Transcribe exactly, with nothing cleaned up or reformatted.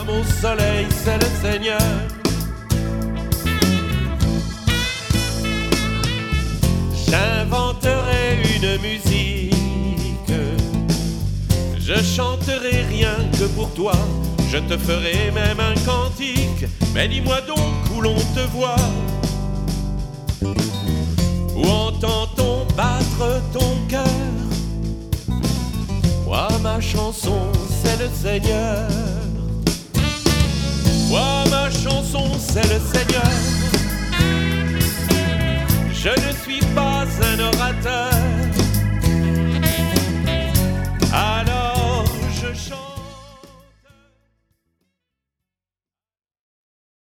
au soleil, c'est le Seigneur. J'inventerai une musique, je chanterai rien que pour toi, je te ferai même un cantique. Mais dis-moi donc où l'on te voit, où entend-on battre ton cœur? Moi ma chanson c'est le Seigneur, moi ma chanson c'est le Seigneur. Je ne suis pas un orateur,